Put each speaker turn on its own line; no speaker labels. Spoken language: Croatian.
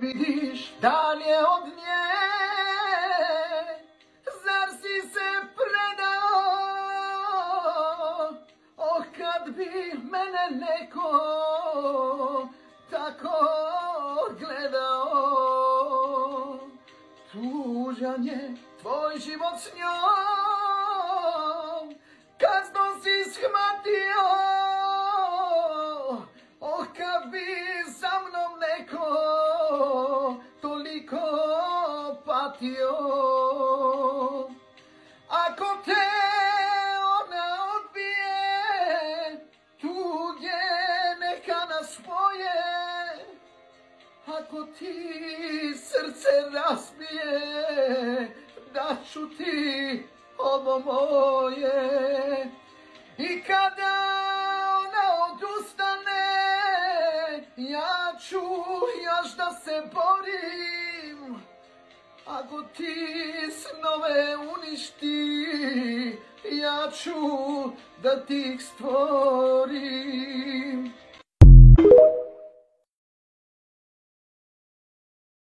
vidiš dalje od nje, zar si se predao? Oh, kad bi mene neko tako gledao. Tužan je tvoj život s njom, kaznom si shvatio. Oh, kad bi sa mnom neko toliko patio. Ako te ona odbije, tuge neka nas spoje. Ako ti srce razbije, daću ti ovo moje. I kada ona odustane, ja ću još da se borim. Ako ti snove uništi, ja ću da ti ih stvorim.